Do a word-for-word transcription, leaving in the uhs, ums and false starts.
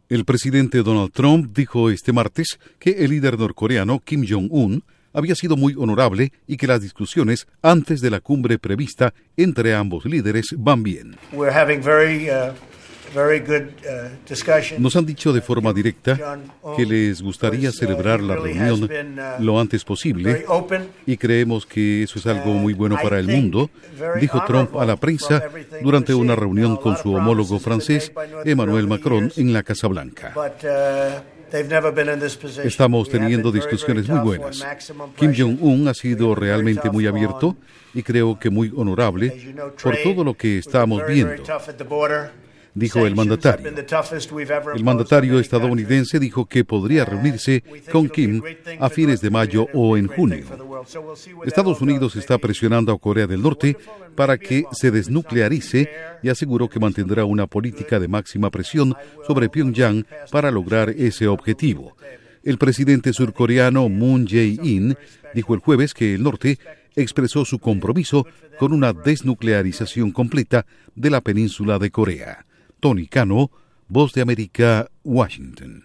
El presidente Donald Trump dijo este martes que el líder norcoreano Kim Jong-un había sido muy honorable y que las discusiones antes de la cumbre prevista entre ambos líderes van bien. We're having very, uh, very good, uh, discussions. Nos han dicho de forma directa que les gustaría celebrar la reunión lo antes posible y creemos que eso es algo muy bueno para el mundo, dijo Trump a la prensa durante una reunión con su homólogo francés, Emmanuel Macron, en la Casa Blanca. Estamos teniendo discusiones muy buenas. Kim Jong-un ha sido realmente muy abierto y creo que muy honorable por todo lo que estamos viendo, dijo el mandatario. El mandatario estadounidense dijo que podría reunirse con Kim a fines de mayo o en junio. Estados Unidos está presionando a Corea del Norte para que se desnuclearice y aseguró que mantendrá una política de máxima presión sobre Pyongyang para lograr ese objetivo. El presidente surcoreano Moon Jae-in dijo el jueves que el norte expresó su compromiso con una desnuclearización completa de la península de Corea. Tony Cano, Voz de América, Washington.